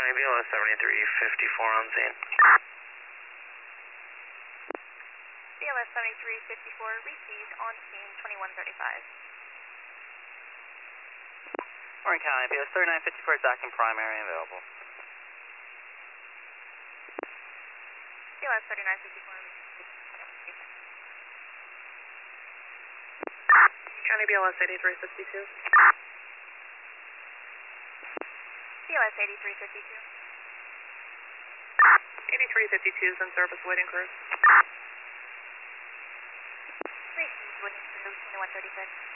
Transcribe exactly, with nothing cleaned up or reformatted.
County B L S seventy-three fifty-four on scene. B L S seventy-three fifty-four received on scene twenty-one thirty-five. Orange County B L S thirty-nine fifty-four is acting primary and available. B L S thirty-nine fifty-four received twenty-one thirty-five. County B L S eighty-three fifty-two. B L S eighty-three fifty-two. eighty-three fifty-two is in service waiting crew. Received waiting crew twenty-one thirty-six.